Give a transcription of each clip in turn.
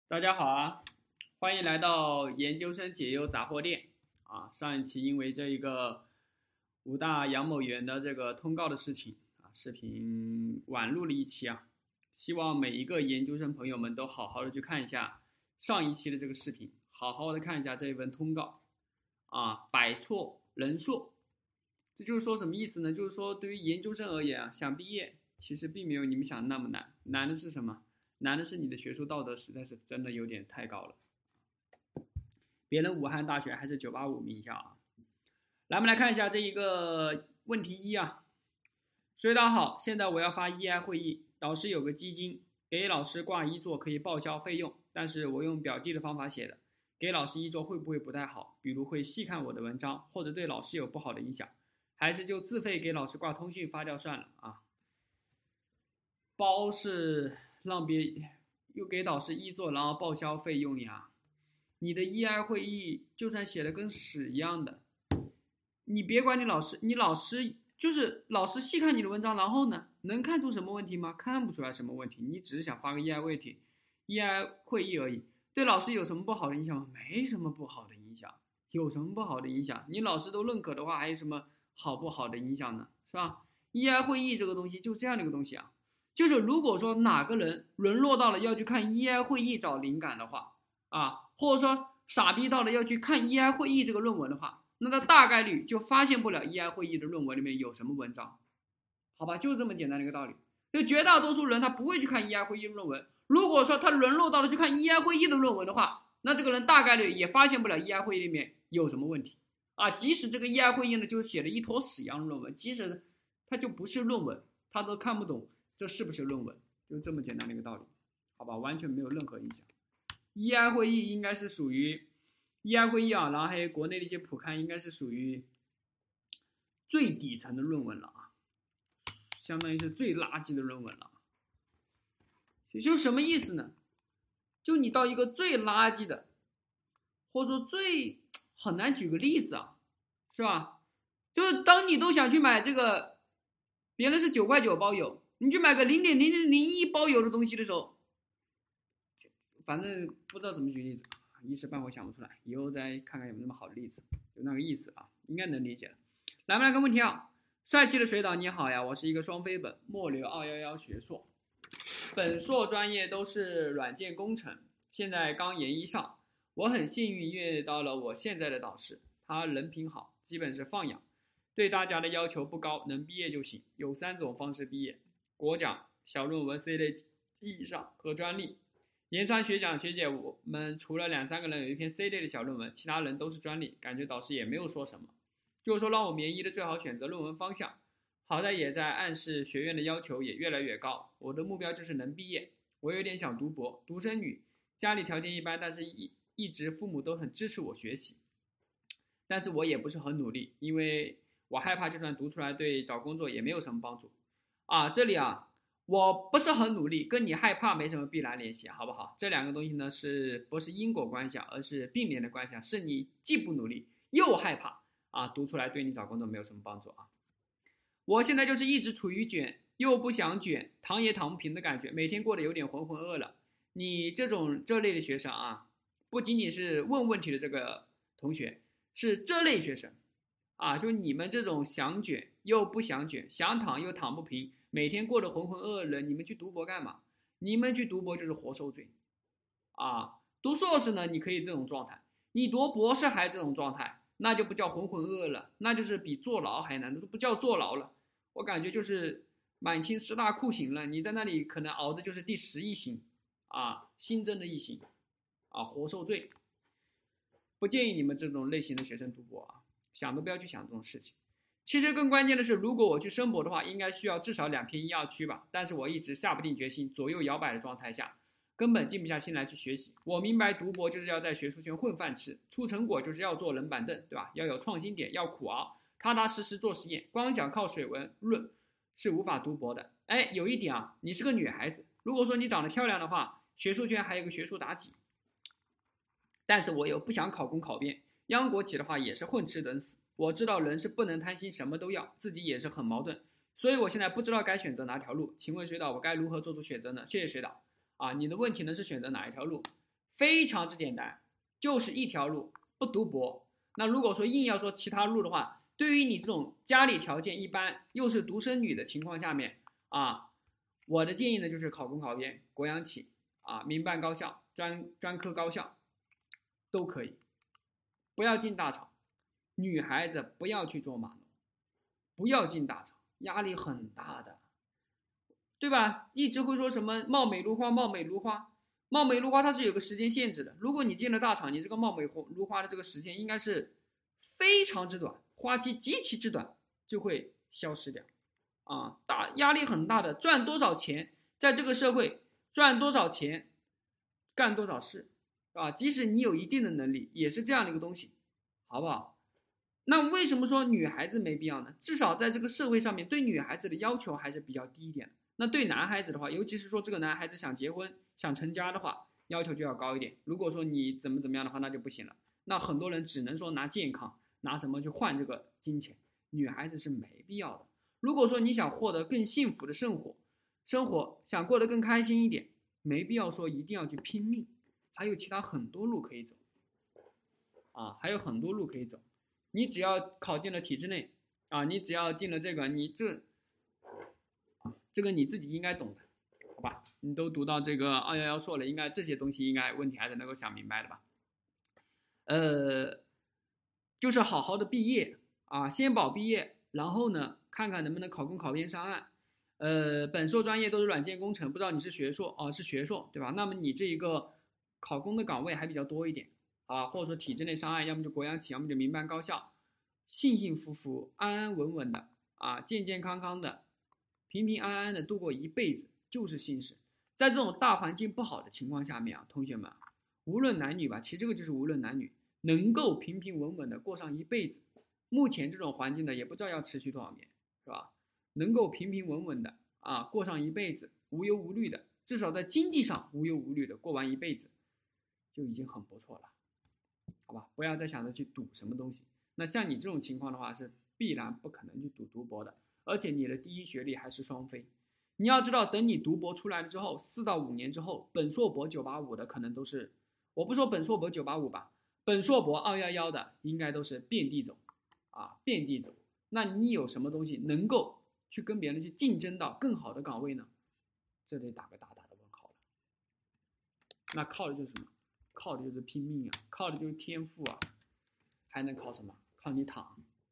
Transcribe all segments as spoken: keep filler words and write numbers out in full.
大家好啊，欢迎来到研究生解忧杂货店啊。上一期因为这一个武大杨某元的这个通告的事情啊，视频晚录了一期啊。希望每一个研究生朋友们都好好的去看一下上一期的这个视频，好好的看一下这一份通告啊，百错人硕。这就是说什么意思呢？就是说对于研究生而言啊，想毕业其实并没有你们想的那么难，难的是什么？难的是你的学术道德实在是真的有点太高了。别人武汉大学还是九八五名校啊。来，我们来看一下这一个问题一啊。水导好，现在我要发 E I 会议，导师有个基金，给老师挂一座可以报销费用，但是我用表弟的方法写的，给老师一座会不会不太好？比如会细看我的文章，或者对老师有不好的影响，还是就自费给老师挂通讯发掉算了啊？包是让别又给导师一做，然后报销费用呀。你的 E I 会议就算写的跟屎一样的，你别管你老师，你老师就是老师细看你的文章，然后呢，能看出什么问题吗？看不出来什么问题，你只是想发个 E I 问题 ，E I 会议而已。对老师有什么不好的影响吗？没什么不好的影响。有什么不好的影响？你老师都认可的话，还有什么好不好的影响呢？是吧 ？E I 会议这个东西就这样的一个东西啊。就是如果说哪个人沦落到了要去看 E I 会议找灵感的话啊，或者说傻逼到了要去看 E I 会议这个论文的话，那他大概率就发现不了 E I 会议的论文里面有什么文章，好吧，就是这么简单的一个道理。就绝大多数人他不会去看 E I 会议的论文，如果说他沦落到了去看 E I 会议的论文的话，那这个人大概率也发现不了 E I 会议里面有什么问题啊。即使这个 E I 会议呢就写了一坨屎一样的论文，即使他就不是论文，他都看不懂这是不是论文，就这么简单的一个道理，好吧，完全没有任何影响。E I 会议应该是属于 E I 会议啊，然后还有国内的一些普刊，应该是属于最底层的论文了啊，相当于是最垃圾的论文了。也就是什么意思呢？就你到一个最垃圾的，或者说最很难举个例子啊，是吧？就是当你都想去买这个，别人是九块九包邮。你去买个零点零零零一包邮的东西的时候，反正不知道怎么举例子，一时半会想不出来，以后再看看有没有那么好的例子，就那个意思啊，应该能理解了。来，我们来看问题啊，帅气的水导你好呀，我是一个双非本，末流二一一学硕，本硕专业都是软件工程，现在刚研一上，我很幸运遇到了我现在的导师，他人品好，基本是放养，对大家的要求不高，能毕业就行，有三种方式毕业。国奖、小论文 C 类以上和专利。研三学长学姐，我们除了两三个人有一篇 C 类的小论文，其他人都是专利，感觉导师也没有说什么，就是说让我们研一的最好选择论文方向。好在也在暗示学院的要求也越来越高，我的目标就是能毕业。我有点想读博，独生女，家里条件一般，但是一一直父母都很支持我学习，但是我也不是很努力，因为我害怕就算读出来对找工作也没有什么帮助。啊，这里啊，我不是很努力，跟你害怕没什么必然联系，好不好？这两个东西呢，是不是因果关系啊，而是并联的关系啊？是你既不努力又害怕啊，读出来对你找工作没有什么帮助啊。我现在就是一直处于卷又不想卷，躺也躺不平的感觉，每天过得有点浑浑噩了。你这种这类的学生啊，不仅仅是问问题的这个同学，是这类学生啊，就你们这种想卷又不想卷，想躺又躺不平，每天过得浑浑噩噩的，你们去读博干嘛？你们去读博就是活受罪啊！读硕士呢，你可以这种状态；你读博士还这种状态，那就不叫浑浑噩噩了，那就是比坐牢还难，都不叫坐牢了。我感觉就是满清十大酷刑了，你在那里可能熬的就是第十一刑啊，新增的一刑啊，活受罪。不建议你们这种类型的学生读博啊，想都不要去想这种事情。其实更关键的是，如果我去申博的话，应该需要至少两篇一二区吧，但是我一直下不定决心，左右摇摆的状态下，根本静不下心来去学习。我明白读博就是要在学术圈混饭吃，出成果就是要坐冷板凳，对吧？要有创新点，要苦熬，踏踏实实做实验，光想靠水文论是无法读博的。哎，有一点啊，你是个女孩子，如果说你长得漂亮的话，学术圈还有个学术妲己。但是我又不想考公考编，央国企的话也是混吃等死。我知道人是不能贪心，什么都要，自己也是很矛盾，所以我现在不知道该选择哪条路。请问水导，我该如何做出选择呢？谢谢水导。啊，你的问题呢是选择哪一条路？ 非常之简单，就是一条路，不读博。那如果说硬要说其他路的话，对于你这种家里条件一般，又是独生女的情况下面啊，我的建议呢就是考公考编、国央企啊、民办高校、专专科高校都可以，不要进大厂。女孩子不要去做码农，不要进大厂，压力很大的，对吧？一直会说什么貌美如花，貌美如花，貌美如花它是有个时间限制的。如果你进了大厂，你这个貌美如花的这个时间应该是非常之短，花期极其之短就会消失掉啊，大压力很大的。赚多少钱，在这个社会赚多少钱，干多少事啊，即使你有一定的能力，也是这样的一个东西，好不好？那为什么说女孩子没必要呢？至少在这个社会上面，对女孩子的要求还是比较低一点的。那对男孩子的话，尤其是说这个男孩子想结婚、想成家的话，要求就要高一点。如果说你怎么怎么样的话，那就不行了。那很多人只能说拿健康、拿什么去换这个金钱，女孩子是没必要的。如果说你想获得更幸福的生活，生活想过得更开心一点，没必要说一定要去拼命，还有其他很多路可以走啊，还有很多路可以走。你只要考进了体制内啊，你只要进了这个，你这这个你自己应该懂的，好吧？你都读到这个二幺幺硕了，应该这些东西应该问题还是能够想明白的吧？呃，就是好好的毕业啊，先保毕业，然后呢，看看能不能考公考编上岸。呃，本硕专业都是软件工程，不知道你是学硕啊，是学硕对吧？那么你这一个考公的岗位还比较多一点。啊，或者说体制内上岸，要么就国央企，要么就民办高校，幸幸福福、安安稳稳的啊，健健康康的、平平安安的度过一辈子，就是幸事。在这种大环境不好的情况下面啊，同学们，无论男女吧，其实这个就是无论男女，能够平平稳稳的过上一辈子。目前这种环境呢，也不知道要持续多少年，是吧？能够平平稳稳的啊，过上一辈子，无忧无虑的，至少在经济上无忧无虑的过完一辈子，就已经很不错了。好吧，不要再想着去赌什么东西。那像你这种情况的话，是必然不可能去赌读博的，而且你的第一学历还是双非。你要知道，等你读博出来了之后，四到五年之后，本硕博九八五的可能都是，我不说本硕博九八五吧，本硕博二幺幺的应该都是遍地走，啊，遍地走。那你有什么东西能够去跟别人去竞争到更好的岗位呢？这得打个大大的问号了。那靠的就是什么？靠的就是拼命啊，靠的就是天赋啊，还能靠什么？靠你躺。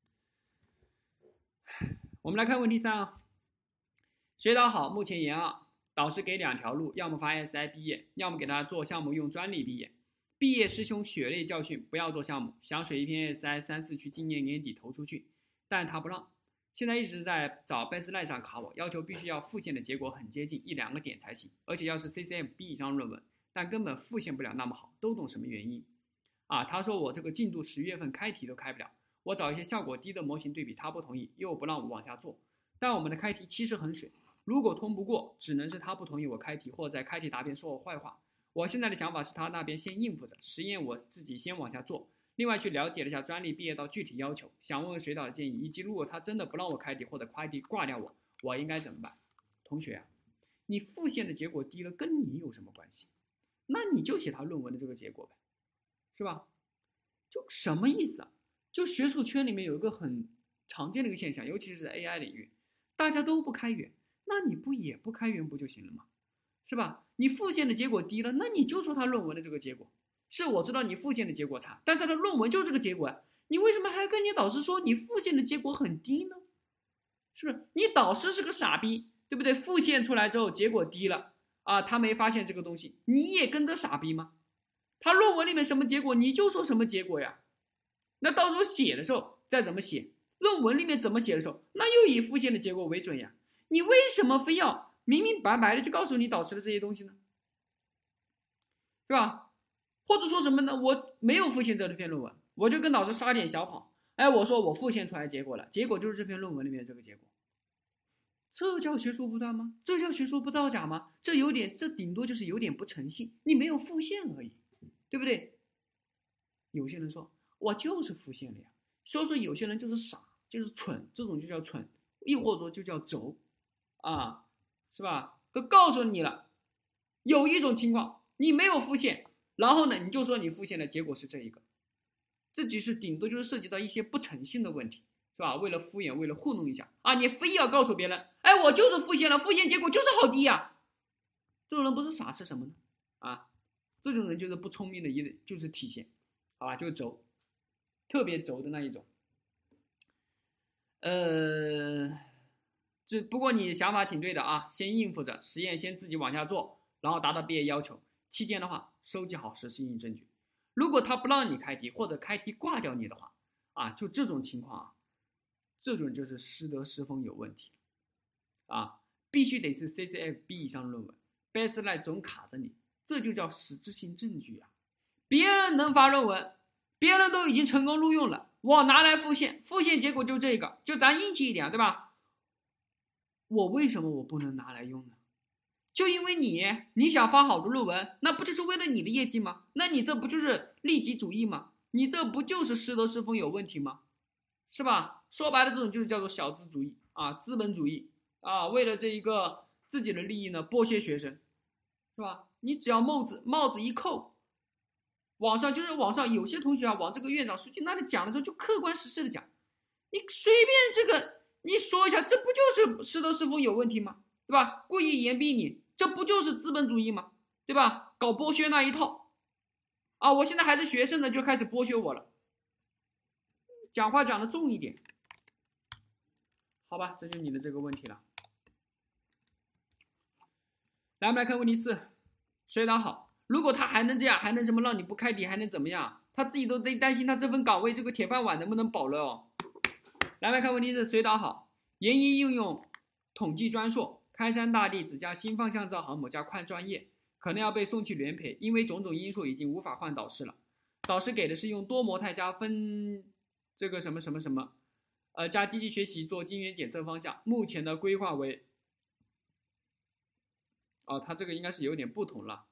我们来看问题三啊，学导好，目前研二，导师给两条路，要么发 S I 毕业，要么给他做项目用专利毕业。毕业师兄血泪教训，不要做项目，想水一篇 S I 三四去今年年底投出去，但他不让。现在一直在找 Bestline 上卡我，要求必须要复现的结果很接近一两个点才行，而且要是 C C M B 以上论文。但根本复现不了那么好，都懂什么原因啊？他说我这个进度十月份开题都开不了，我找一些效果低的模型对比，他不同意，又不让我往下做。但我们的开题其实很水，如果通不过，只能是他不同意我开题，或者在开题答辩说我坏话。我现在的想法是他那边先应付着，实验我自己先往下做。另外去了解了一下专利毕业到具体要求，想问问水导的建议，以及如果他真的不让我开题或者开题挂掉我，我应该怎么办？同学啊，你复现的结果低了，跟你有什么关系？那你就写他论文的这个结果呗，是吧？就什么意思啊？就学术圈里面有一个很常见的一个现象，尤其是 A I 领域，大家都不开源，那你不也不开源不就行了吗？是吧？你复现的结果低了，那你就说他论文的这个结果是我知道你复现的结果差，但是他的论文就是这个结果啊，你为什么还跟你导师说你复现的结果很低呢？是不是？你导师是个傻逼，对不对？复现出来之后结果低了。啊，他没发现这个东西，你也跟着傻逼吗？他论文里面什么结果，你就说什么结果呀？那到时候写的时候再怎么写，论文里面怎么写的时候，那又以复现的结果为准呀。你为什么非要明明白白的去告诉你导师的这些东西呢？是吧？或者说什么呢？我没有复现这篇论文，我就跟导师撒点小谎，哎，我说我复现出来结果了，结果就是这篇论文里面的这个结果。这叫学术不端吗？这叫学术不造假吗？这有点，这顶多就是有点不诚信，你没有复现而已，对不对？有些人说我就是复现了呀，所以说有些人就是傻，就是蠢，这种就叫蠢，亦或者就叫轴啊，是吧？都告诉你了，有一种情况你没有复现， 然后呢，你就说你复现的结果是这一个，这只是顶多就是涉及到一些不诚信的问题，是吧？为了敷衍，为了糊弄一下啊，你非要告诉别人，哎，我就是复现了，复现结果就是好低呀、啊，这种人不是傻是什么呢？啊，这种人就是不聪明的一就是体现，好吧，就是轴，特别轴的那一种。呃，这不过你想法挺对的啊，先应付着实验，先自己往下做，然后达到毕业要求。期间的话，收集好实施性证据。如果他不让你开题，或者开题挂掉你的话，啊，就这种情况啊，这种就是师德师风有问题啊，必须得是 C C F B 以上的论文 ，Bestline 总卡着你，这就叫实质性证据啊。别人能发论文，别人都已经成功录用了，我拿来复现，复现结果就这个，就咱硬气一点，对吧？我为什么我不能拿来用呢？就因为你你想发好的论文，那不就是为了你的业绩吗？那你这不就是利己主义吗？你这不就是师德师风有问题吗？是吧？说白了，这种就是叫做小资主义啊，资本主义啊，为了这一个自己的利益呢，剥削学生，是吧？你只要帽子帽子一扣，网上就是网上有些同学啊，往这个院长书记那里讲的时候，就客观实事的讲，你随便这个你说一下，这不就是师德师风有问题吗？对吧？故意严逼你，这不就是资本主义吗？对吧？搞剥削那一套啊！我现在还是学生呢，就开始剥削我了。讲话讲的重一点，好吧？这就是你的这个问题了。来，我们来看问题四，水导好。如果他还能这样，还能什么让你不开题，还能怎么样？他自己都得担心他这份岗位这个铁饭碗能不能保了哦。来，我们来看问题四，水导好。研一应用统计专硕。开山大地只加新方向造航母加跨专业，可能要被送去联培，因为种种因素已经无法换导师了。导师给的是用多模态加分这个什么什么什么，呃加积极学习做晶圆检测方向。目前的规划为，哦，它这个应该是有点不同了。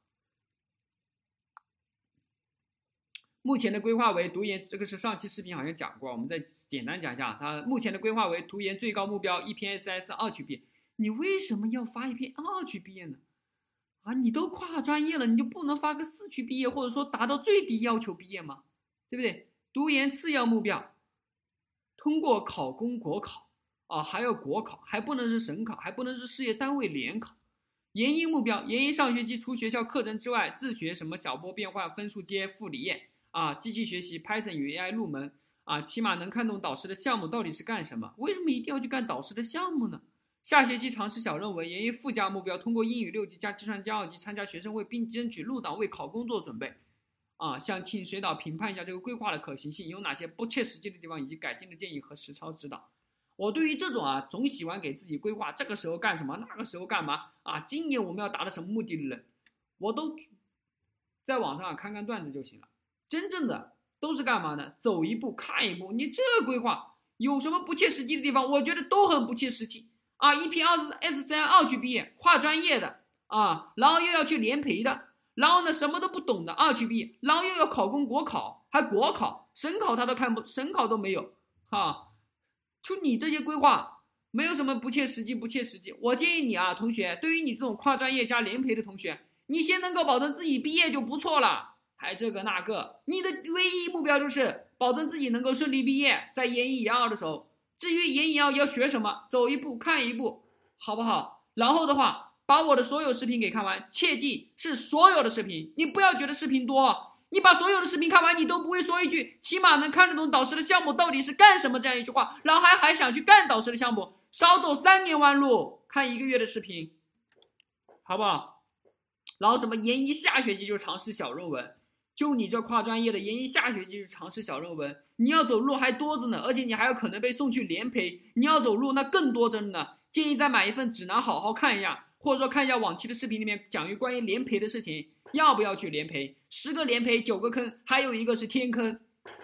目前的规划为读研，这个是上期视频好像讲过，我们再简单讲一下。它目前的规划为读研最高目标一篇 S S 二区毕业。你为什么要发一篇二区毕业呢？啊，你都跨专业了，你就不能发个四区毕业，或者说达到最低要求毕业吗？对不对？读研次要目标，通过考公国考啊，还要国考，还不能是省考，还不能是事业单位联考。研一目标，研一上学期除学校课程之外，自学什么小波变换、分数阶、复理验啊，积极学习 Python 与 A I 入门啊，起码能看懂导师的项目到底是干什么。为什么一定要去干导师的项目呢？下学期尝试小论文，研一附加目标，通过英语六级加计算机二级参加学生会，并争取入党为考公做准备。啊，想请水导评判一下这个规划的可行性，有哪些不切实际的地方，以及改进的建议和实操指导。我对于这种啊，总喜欢给自己规划这个时候干什么，那个时候干嘛啊？今年我们要达到什么目的的人，我都在网上看看段子就行了。真正的都是干嘛呢？走一步看一步。你这规划有什么不切实际的地方？我觉得都很不切实际。啊，一批二十 S 三二区毕业，跨专业的啊，然后又要去联培的，然后呢什么都不懂的二区毕业，然后又要考公国考，还国考，省考他都看不，省考都没有啊。就你这些规划，没有什么不切实际，不切实际。我建议你啊，同学，对于你这种跨专业加联培的同学，你先能够保证自己毕业就不错了，还这个那个，你的唯一目标就是保证自己能够顺利毕业，在研一研二的时候。至于研一要要学什么，走一步看一步，好不好？然后的话，把我的所有视频给看完，切记是所有的视频，你不要觉得视频多，你把所有的视频看完，你都不会说一句起码能看得懂导师的项目到底是干什么这样一句话，然后还还想去干导师的项目，少走三年弯路，看一个月的视频，好不好？然后什么研一下学期就尝试小论文，就你这跨专业的研一下学期就尝试小论文，你要走路还多着呢，而且你还有可能被送去联培，你要走路那更多着呢。建议再买一份指南好好看一下，或者说看一下往期的视频里面讲于关于联培的事情，要不要去联培？十个联培九个坑，还有一个是天坑。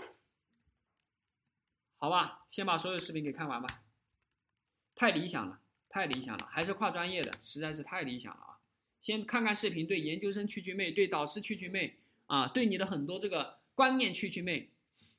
好吧，先把所有视频给看完吧。太理想了，太理想了，还是跨专业的，实在是太理想了啊！先看看视频，对研究生去去魅，对导师去去魅啊，对你的很多这个观念去去魅。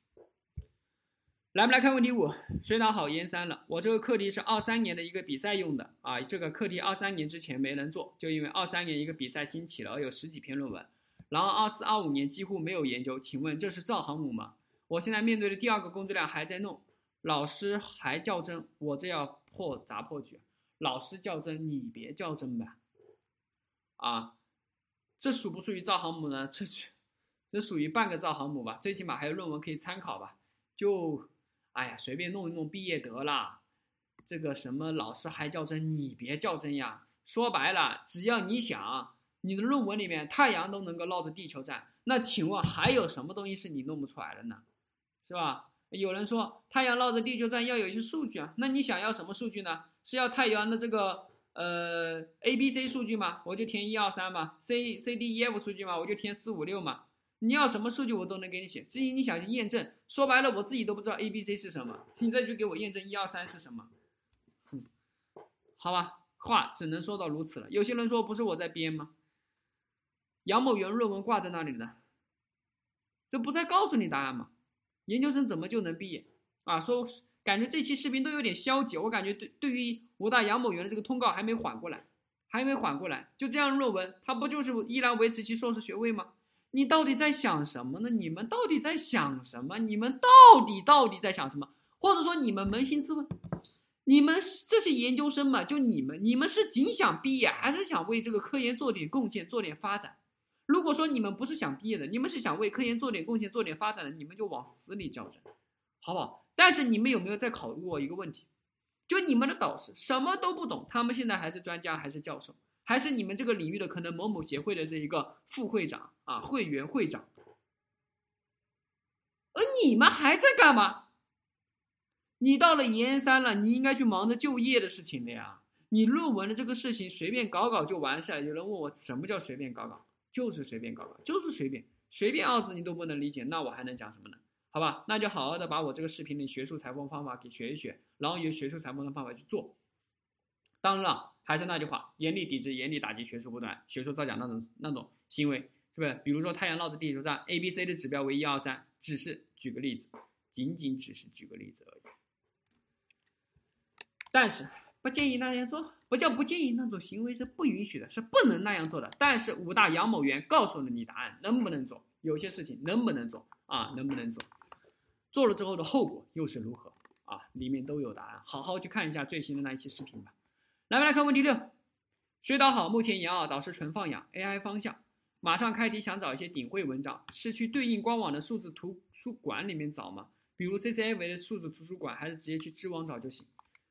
来，我们来看问题五，水导好研三了。我这个课题是二三年的一个比赛用的啊，这个课题二三年之前没人做，就因为二三年一个比赛兴起了，有十几篇论文。 然后二四二五年几乎没有研究，请问这是造航母吗？我现在面对的第二个工作量还在弄，老师还较真，我这要破砸破局。老师较真，你别较真吧。啊，这属不属于造航母呢？这这属于半个造航母吧，最起码还有论文可以参考吧。就，哎呀，随便弄一弄毕业得了。这个什么老师还较真，你别较真呀。说白了，只要你想，你的论文里面太阳都能够绕着地球转，那请问还有什么东西是你弄不出来的呢？是吧？有人说太阳绕着地球转要有一些数据啊，那你想要什么数据呢？是要太阳的这个呃 A B C 数据吗？我就填一二三嘛。C C D E F 数据嘛，我就填四五六嘛。你要什么数据我都能给你写，至于你想去验证，说白了我自己都不知道 A B C 是什么，你再去给我验证一二三是什么。嗯，好吧，话只能说到如此了。有些人说不是我在编吗？杨某元论文挂在那里的，这不再告诉你答案吗？研究生怎么就能毕业啊？说感觉这期视频都有点消极，我感觉对对于武大杨某元的这个通告还没缓过来，还没缓过来，就这样论文，他不就是依然维持其硕士学位吗？你到底在想什么呢？你们到底在想什么？你们到底到底在想什么？或者说你们扪心自问，你们这些研究生嘛，就你们，你们是仅想毕业，还是想为这个科研做点贡献，做点发展？如果说你们不是想毕业的，你们是想为科研做点贡献、做点发展的，你们就往死里较真，好不好？但是你们有没有在考虑过一个问题？就你们的导师什么都不懂，他们现在还是专家，还是教授，还是你们这个领域的可能某某协会的这一个副会长啊、会员会长，而你们还在干嘛？你到了研三了，你应该去忙着就业的事情的呀。你论文的这个事情随便搞搞就完事了。有人问我什么叫随便搞搞？就是随便搞搞，就是随便，随便二字你都不能理解，那我还能讲什么呢？好吧，那就好好的把我这个视频里学术裁缝方法给学一学，然后用学术裁缝的方法去做。当然了，还是那句话，严厉抵制、严厉打击学术不断、学术造假那种那种行为，是不是？比如说太阳绕着地球转 ，A、B、C 的指标为一二三，只是举个例子，仅仅只是举个例子而已。但是不建议那样做，不叫不建议，那种行为是不允许的，是不能那样做的。但是武大杨某元告诉了你答案，能不能做？有些事情能不能做啊？能不能做？做了之后的后果又是如何啊？里面都有答案，好好去看一下最新的那一期视频吧。来来看问题六，学导好，目前研二导师纯放养 A I 方向，马上开题想找一些顶会文章，是去对应官网的数字图书馆里面找吗？比如 C C F A 的数字图书馆，还是直接去知网找就行？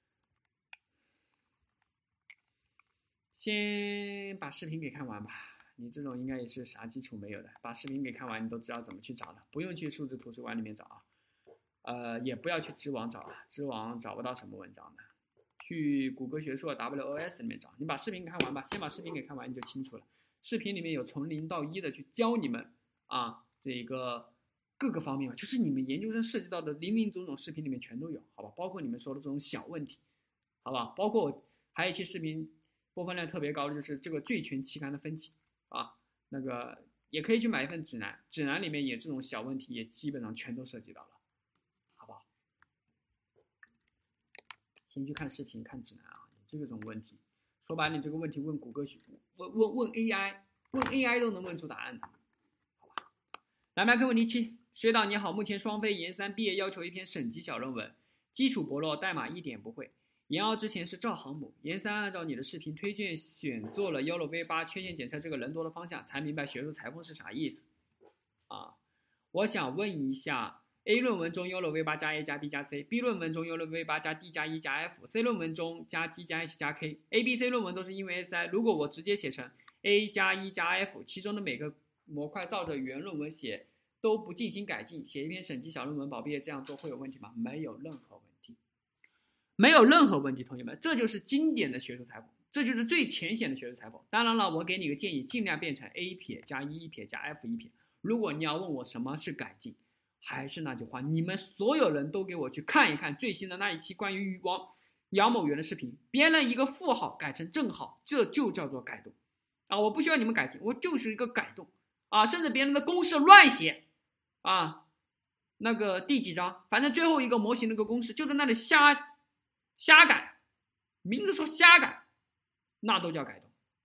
先把视频给看完吧，你这种应该也是啥基础没有的，把视频给看完，你都知道怎么去找了，不用去数字图书馆里面找啊，呃，也不要去知网找啊，知网找不到什么文章的，去谷歌学术 W O S 里面找。你把视频看完吧，先把视频给看完你就清楚了。视频里面有从零到一的去教你们啊，这个各个方面嘛，就是你们研究生涉及到的林林总总，视频里面全都有，好吧？包括你们说的这种小问题，好吧？包括还有一期视频。播放量特别高的就是这个最全期刊的分歧啊，那个也可以去买一份指南，指南里面也这种小问题也基本上全都涉及到了，好不好？先去看视频看指南啊，这种问题说白了你这个问题问谷歌问问问 A I 问 A I 都能问出答案的，好吧？来来看问题七，学导你好，目前双非研三毕业要求一篇省级小论文，基础薄弱，代码一点不会。研二之前是赵航母，研三按照你的视频推荐选做了 Yolo V 八 缺陷检测这个人多的方向，才明白学术裁缝是啥意思啊？我想问一下 ，A 论文中 Yolo V 八 加 A 加 B 加 C，B 论文中 Yolo V 八 加 D 加 E 加 F，C 论文中加 G 加 H 加 K，A、B、C 论文都是因为 S I， 如果我直接写成 A 加 E 加 F， 其中的每个模块照着原论文写，都不进行改进，写一篇省级小论文保毕业，这样做会有问题吗？没有任何问题。没有任何问题，同学们，这就是经典的学术裁缝，这就是最浅显的学术裁缝。当然了，我给你个建议，尽量变成 A 撇加 E 撇加 F 一撇。如果你要问我什么是改进，还是那句话，你们所有人都给我去看一看最新的那一期关于王杨某元的视频，编了一个负号改成正号，这就叫做改动啊！我不需要你们改进，我就是一个改动啊！甚至别人的公式乱写啊，那个第几章，反正最后一个模型那个公式就在那里瞎。瞎改，名字说瞎改，那都叫改动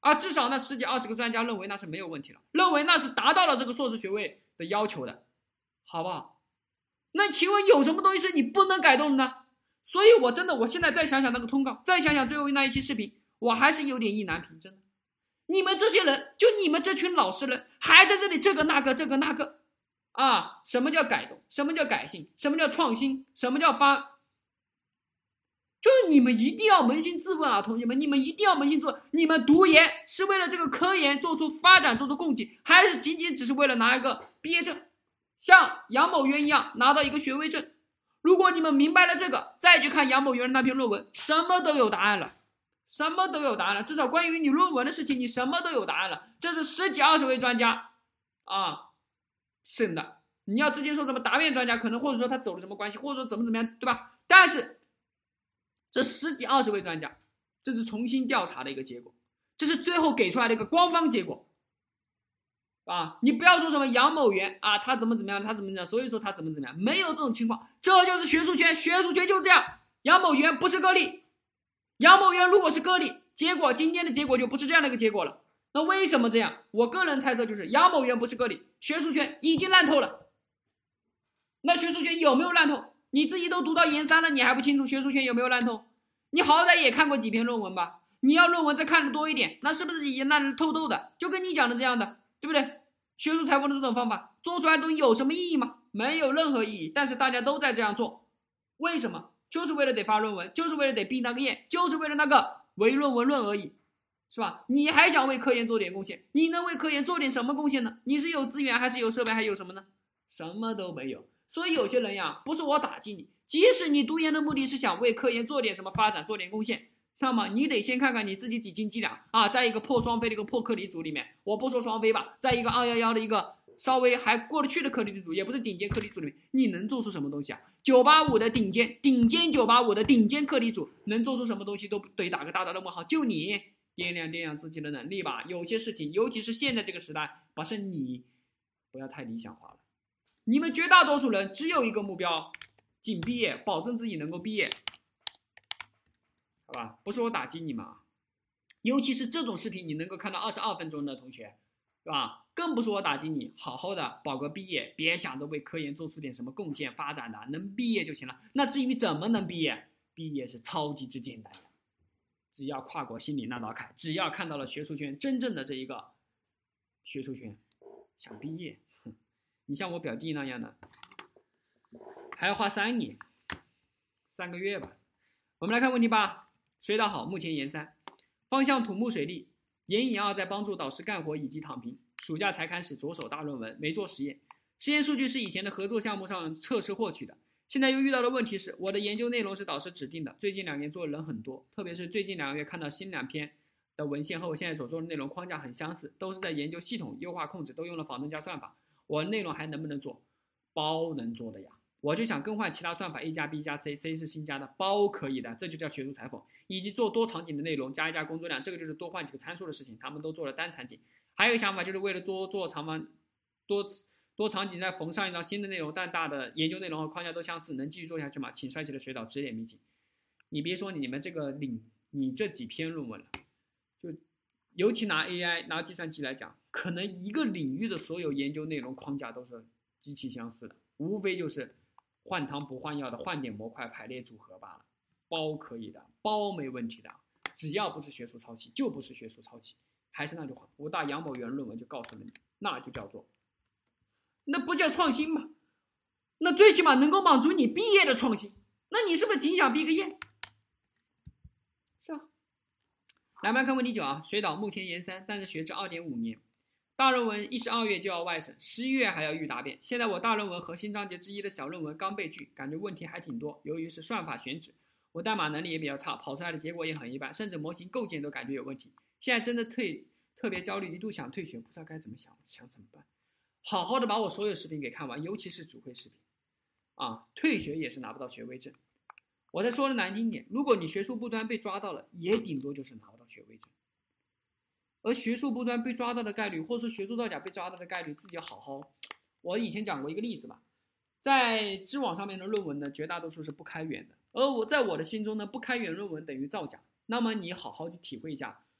啊，至少那十几二十个专家认为那是没有问题了，认为那是达到了这个硕士学位的要求的，好不好？那请问有什么东西是你不能改动的呢？所以我真的，我现在再想想那个通告，再想想最后那一期视频，我还是有点意难平，真的。你们这些人，就你们这群老实人，还在这里这个那个这个那个啊！什么叫改动？什么叫改进？什么叫创新？什么叫发？就是你们一定要扪心自问啊，同学们，你们一定要扪心自问：你们读研是为了这个科研做出发展、做出贡献，还是仅仅只是为了拿一个毕业证，像杨某渊一样拿到一个学位证？如果你们明白了这个，再去看杨某渊的那篇论文，什么都有答案了。什么都有答案了，至少关于你论文的事情，你什么都有答案了。这是十几二十位专家啊审的。你要直接说什么答辩专家，可能或者说他走了什么关系，或者说怎么怎么样，对吧？但是这十几二十位专家，这是重新调查的一个结果，这是最后给出来的一个官方结果啊！你不要说什么杨某元啊，他怎么怎么样，他怎么怎么样，所以说他怎么怎么样，没有这种情况，这就是学术圈，学术圈就是这样。杨某元不是个例。杨某元如果是个例，结果今天的结果就不是这样的一个结果了。那为什么这样？我个人猜测就是杨某元不是个例，学术圈已经烂透了。那学术圈有没有烂透？你自己都读到研三了，你还不清楚学术圈有没有烂透？你好歹也看过几篇论文吧？你要论文再看的多一点，那是不是已经烂得透透的？就跟你讲的这样的，对不对？学术采访的这种方法做出来都有什么意义吗？没有任何意义。但是大家都在这样做，为什么？就是为了得发论文，就是为了得毕那个业，就是为了那个唯论文论而已，是吧？你还想为科研做点贡献，你能为科研做点什么贡献呢？你是有资源还是有设备还有什么呢？什么都没有。所以有些人呀，不是我打击你，即使你读研的目的是想为科研做点什么发展，做点贡献，那么你得先看看你自己几斤几两啊，在一个破双非的一个破课题组里面，我不说双非吧，在一个二一一的一个稍微还过得去的课题组，也不是顶尖课题组里面，你能做出什么东西啊？九八五的顶尖顶尖九八五的顶尖课题组能做出什么东西都得打个大大的问号。就你掂量掂量自己的能力吧，有些事情尤其是现在这个时代，不是你不要太理想化了。你们绝大多数人只有一个目标，仅毕业，保证自己能够毕业，好吧？不是我打击你们啊，尤其是这种视频你能够看到二十二分钟的同学，对吧？更不是我打击你，好好的保个毕业，别想着为科研做出点什么贡献发展的，能毕业就行了。那至于怎么能毕业，毕业是超级之简单的，只要跨过心里那道坎，只要看到了学术圈真正的这一个学术圈，想毕业，哼，你像我表弟那样的，还要花三年，三个月吧。我们来看问题八，水导好，目前研三，方向土木水利。研一二在帮助导师干活以及躺平，暑假才开始着手大论文，没做实验，实验数据是以前的合作项目上测试获取的。现在又遇到的问题是，我的研究内容是导师指定的，最近两年做的人很多，特别是最近两个月看到新两篇的文献和我现在所做的内容框架很相似，都是在研究系统优化控制，都用了仿真加算法。我内容还能不能做？包能做的呀。我就想更换其他算法 A 加 B 加 C，C 是新加的，包可以的，这就叫学术裁缝。以及做多场景的内容，加一加工作量，这个就是多换几个参数的事情，他们都做了单场景。还有一个想法就是为了多做长方多多场景再缝上一张新的内容，但大的研究内容和框架都相似，能继续做下去吗？请帅气的水导指点迷津。你别说你们这个领你这几篇论文了，就尤其拿 A I 拿计算机来讲，可能一个领域的所有研究内容框架都是极其相似的，无非就是换汤不换药的换点模块排列组合罢了。包可以的，包没问题的，只要不是学术抄袭就不是学术抄袭。还是那句话，武大杨某元论文就告诉了你，那就叫做，那不叫创新吗？那最起码能够满足你毕业的创新，那你是不是仅想毕个业？是吧？来，我们看问题九啊，水导目前研三，但是学制 二点五 年，大论文一十二月就要外审，十一月还要预答辩。现在我大论文和新章节之一的小论文刚被拒，感觉问题还挺多。由于是算法选址，我代码能力也比较差，跑出来的结果也很一般，甚至模型构建都感觉有问题。现在真的退特别焦虑，一度想退学，不知道该怎么想，想怎么办？好好的把我所有视频给看完，尤其是主会视频啊，退学也是拿不到学位证。我再说的难听点，如果你学术不端被抓到了，也顶多就是拿不到学位证。而学术不端被抓到的概率，或者说学术造假被抓到的概率，自己要好好。我以前讲过一个例子吧，在知网上面的论文呢，绝大多数是不开源的，而我在我的心中呢，不开源论文等于造假。那么你好好去体会一下，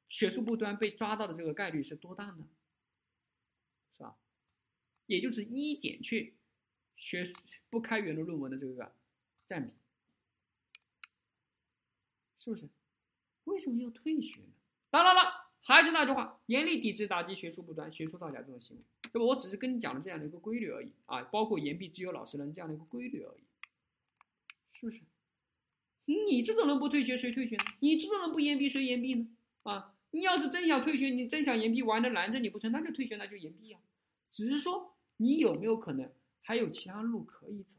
学术不端被抓到的这个概率是多大呢？是吧？也就是一减去学不开源的论文的这个占比，是不是？为什么要退学呢？当然了，还是那句话，严厉抵制打击学术不端、学术造假这种行为。对吧？我只是跟你讲了这样的一个规律而已啊，包括言必只有老实人这样的一个规律而已，是不是？你这种人不退学，谁退学呢？你这种人不言毕，谁言毕呢？啊，你要是真想退学，你真想言毕，玩的拦着你不成，那就退学，那就言毕啊。只是说你有没有可能还有其他路可以走？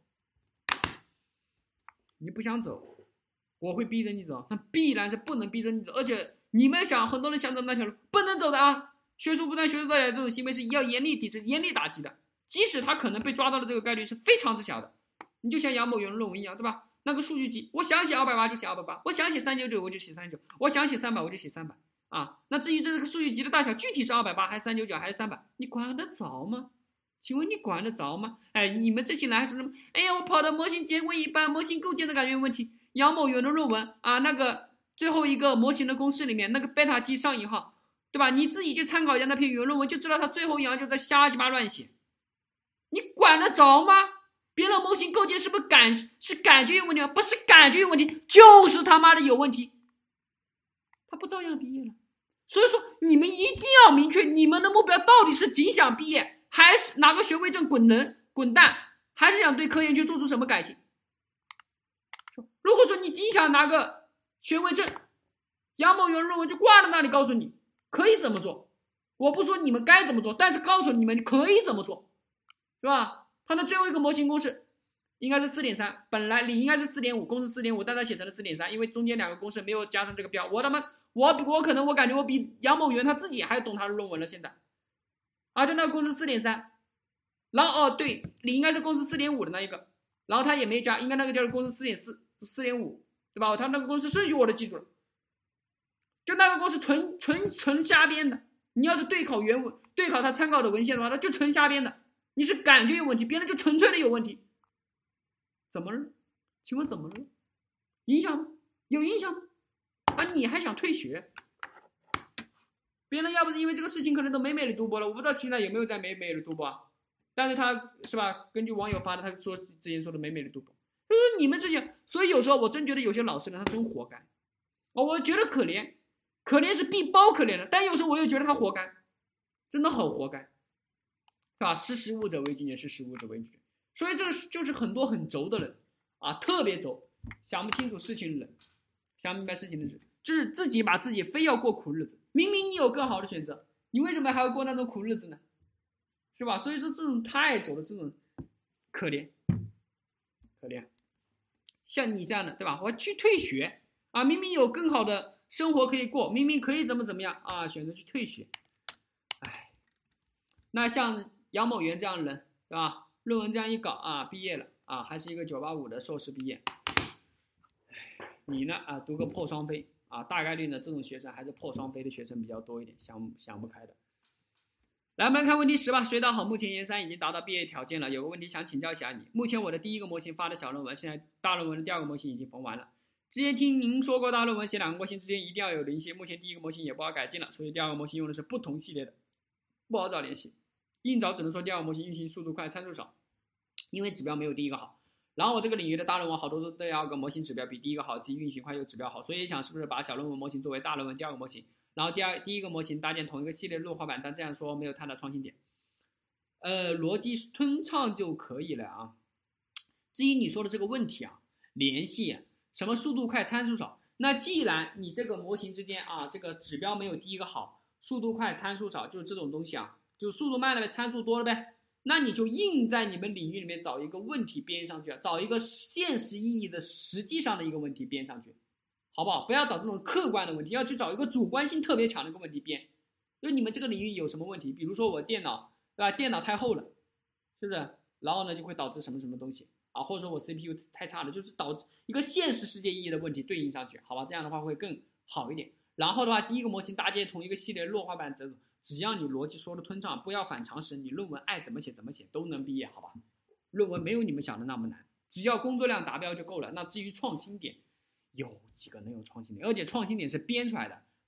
你不想走，我会逼着你走，那必然是不能逼着你走。而且你们想，很多人想走那条路，不能走的啊！学术不端、学术造假这种行为是要严厉抵制、严厉打击的，即使他可能被抓到的这个概率是非常之小的。你就像杨某元的论文一样，对吧？那个数据集，我想写二百八就写二百八，我想写三九九我就写三九九，我想写三百我就写三百啊。那至于这个数据集的大小，具体是二百八还是三九九还是三百，你管得着吗？请问你管得着吗？哎，你们这些人还是什么？哎呀，我跑的模型结果一般，模型构建的感觉有问题。杨某元的论文啊，那个最后一个模型的公式里面那个贝塔 t 上引号，对吧？你自己去参考一下那篇原论文，就知道他最后一行就在瞎鸡巴乱写。你管得着吗？别人模型构建是不是感是感觉有问题吗？不是感觉有问题，就是他妈的有问题。他不照样毕业了？所以说你们一定要明确你们的目标到底是仅想毕业，还是拿个学位证滚人滚蛋，还是想对科研去做出什么改进？如果说你仅想拿个学位证，杨某元论文就挂在那里，告诉你可以怎么做。我不说你们该怎么做，但是告诉你们可以怎么做，是吧？它的最后一个模型公式应该是 四点三， 本来理应该是 四点五， 公式 四点五， 但它写成了 四点三， 因为中间两个公式没有加上这个标。我他妈我我可能我感觉我比杨某元他自己还懂他的论文了现在。啊，就那个公式 四点三， 然后哦对，理应该是公式 四点五 的那一个，然后他也没加，应该那个叫公式 四点四 四点五， 对吧？他那个公式顺序我都记住了，就那个公式纯纯纯瞎编的。你要是对考原文，对考他参考的文献的话，他就纯瞎编的。你是感觉有问题，别人就纯粹的有问题。怎么了？请问怎么了？影响吗？有影响吗？啊，你还想退学？别人要不是因为这个事情，可能都美美的读博了。我不知道现在有没有在美美的读博啊？但是他是吧？根据网友发的，他说之前说的美美的读博。就是你们这些，所以有时候我真觉得有些老师呢，他真活该。哦，我觉得可怜，可怜是必包可怜的，但有时候我又觉得他活该，真的好活该。是吧？识时务者为俊杰，识时务者为俊杰。所以这个就是很多很轴的人啊，特别轴，想不清楚事情的人，想明白事情的人，就是自己把自己非要过苦日子。明明你有更好的选择，你为什么还要过那种苦日子呢？是吧？所以说这种太轴了，这种可怜，可怜。像你这样的，对吧？我去退学啊，明明有更好的生活可以过，明明可以怎么怎么样啊，选择去退学。哎，那像杨某元这样的人，对吧？论文这样一搞啊，毕业了啊，还是一个九八五的硕士毕业。你呢啊，读个破双非啊，大概率呢，这种学生还是破双非的学生比较多一点，想想不开的。来，我们来看问题十吧。水导好，目前研三已经达到毕业条件了，有个问题想请教一下你。目前我的第一个模型发的小论文，现在大论文的第二个模型已经缝完了。之前听您说过，大论文写两个模型之间一定要有联系，目前第一个模型也不好改进了，所以第二个模型用的是不同系列的，不好找联系。硬找只能说第二个模型运行速度快，参数少，因为指标没有第一个好。然后我这个领域的大论文好多都第二个模型指标比第一个好，即运行快又指标好，所以想是不是把小论文模型作为大论文第二个模型，然后第二第一个模型搭建同一个系列弱化版，但这样说没有太大创新点。呃，逻辑通畅就可以了啊。至于你说的这个问题啊，联系啊，什么速度快参数少，那既然你这个模型之间啊，这个指标没有第一个好，速度快参数少，就是这种东西啊，就速度慢了呗，参数多了呗，那你就硬在你们领域里面找一个问题编上去，找一个现实意义的实际上的一个问题编上去，好不好？不要找这种客观的问题，要去找一个主观性特别强的一个问题编。就你们这个领域有什么问题？比如说我电脑，对吧？电脑太厚了，是不是？然后呢就会导致什么什么东西啊？或者说我 C P U 太差了，就是导致一个现实世界意义的问题对应上去，好吧？这样的话会更好一点。然后的话，第一个模型搭建同一个系列弱化版这种，只要你逻辑说的通畅，不要反常识，你论文爱怎么写怎么写都能毕业，好吧？论文没有你们想的那么难，只要工作量达标就够了。那至于创新点，有几个能有创新点？而且创新点是编出来的，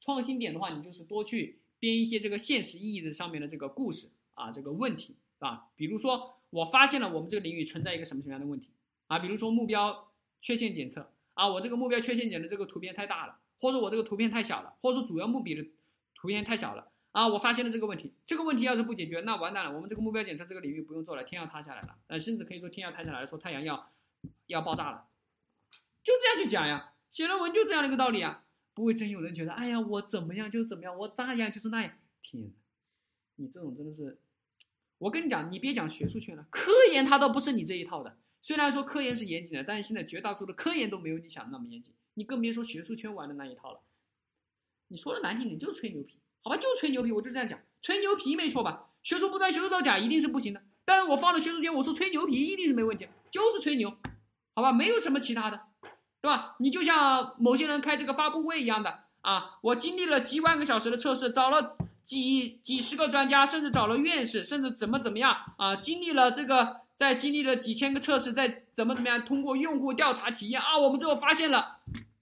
创新点的话，你就是多去编一些这个现实意义的上面的这个故事啊，这个问题啊，比如说我发现了我们这个领域存在一个什么什么样的问题啊，比如说目标缺陷检测啊，我这个目标缺陷检的这个图片太大了，或者我这个图片太小了，或者说主要目的的图片太小了啊，我发现了这个问题，这个问题要是不解决，那完蛋了，我们这个目标检测这个领域不用做了，天要塌下来了，呃，甚至可以说天要塌下来了，说太阳要要爆炸了，就这样去讲呀，写论文就这样的一个道理啊。不会真有人觉得，哎呀，我怎么样就怎么样，我那样就是那样。天哪，你这种真的是，我跟你讲，你别讲学术圈了，科研它都不是你这一套的。虽然说科研是严谨的，但是现在绝大多数的科研都没有你想的那么严谨，你更别说学术圈玩的那一套了。你说的难听点就是吹牛皮，好吧，就吹牛皮，我就这样讲，吹牛皮没错吧？学术不端，学术造假一定是不行的。但是我放了学术圈，我说吹牛皮一定是没问题，就是吹牛，好吧，没有什么其他的。对吧？你就像某些人开这个发布会一样的啊，我经历了几万个小时的测试，找了几几十个专家，甚至找了院士，甚至怎么怎么样啊，经历了这个，再经历了几千个测试，再怎么怎么样，通过用户调查体验啊，我们最后发现了，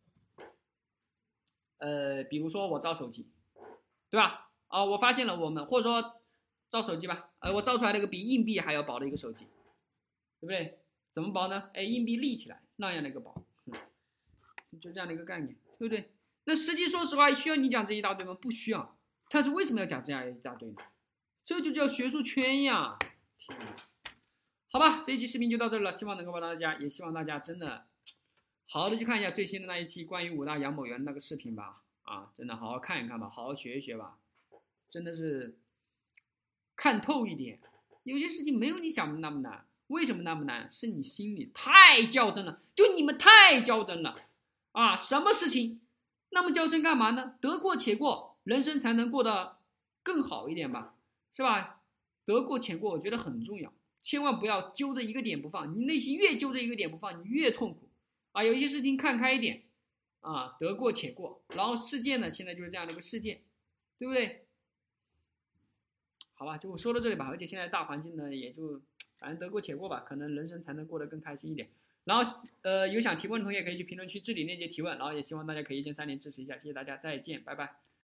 呃，比如说我造手机，对吧？啊，我发现了我们或者说造手机吧，呃，我造出来了一个比硬币还要薄的一个手机，对不对？怎么薄呢？哎，硬币立起来那样的一个薄。就这样的一个概念，对不对？那实际说实话，需要你讲这一大堆吗？不需要。但是为什么要讲这样一大堆呢？这就叫学术圈呀！天哪，好吧，这一期视频就到这里了，希望能够帮到大家，也希望大家真的好好的去看一下最新的那一期关于五大杨某园那个视频吧。啊，真的好好看一看吧，好好学一学吧，真的是看透一点。有些事情没有你想的那么难，为什么那么难？是你心里太较真了，就你们太较真了。啊，什么事情那么较真干嘛呢？得过且过，人生才能过得更好一点吧，是吧？得过且过，我觉得很重要，千万不要揪着一个点不放，你内心越揪着一个点不放，你越痛苦啊。有一些事情看开一点啊，得过且过。然后事件呢，现在就是这样的一个事件，对不对？好吧，就我说到这里吧。而且现在大环境呢，也就反正得过且过吧，可能人生才能过得更开心一点。然后，呃，有想提问的同学可以去评论区置顶链接提问，然后也希望大家可以一键三连支持一下，谢谢大家，再见，拜拜。